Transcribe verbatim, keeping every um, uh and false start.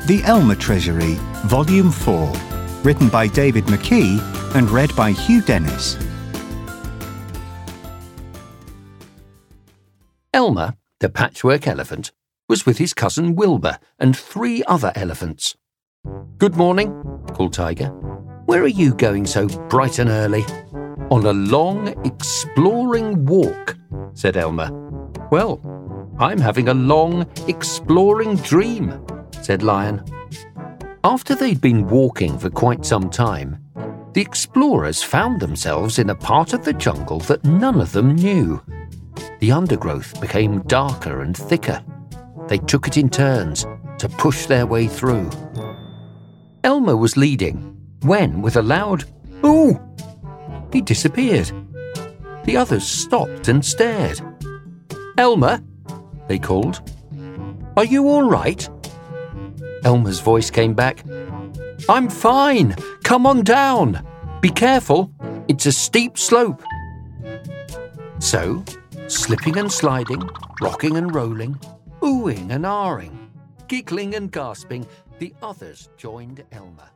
The Elmer Treasury, Volume four, written by David McKee and read by Hugh Dennis. Elmer, the patchwork elephant, was with his cousin Wilbur and three other elephants. "Good morning," called Tiger. "Where are you going so bright and early?" "On a long, exploring walk," said Elmer. "Well, I'm having a long, exploring dream," said Lion. After they'd been walking for quite some time, the explorers found themselves in a part of the jungle that none of them knew. The undergrowth became darker and thicker. They took it in turns to push their way through. Elmer was leading when, with a loud "Ooh!" he disappeared. The others stopped and stared. "Elmer," they called. "Are you all right?" Elmer's voice came back. "I'm fine. Come on down. Be careful. It's a steep slope." So, slipping and sliding, rocking and rolling, oohing and ahhing, giggling and gasping, the others joined Elmer.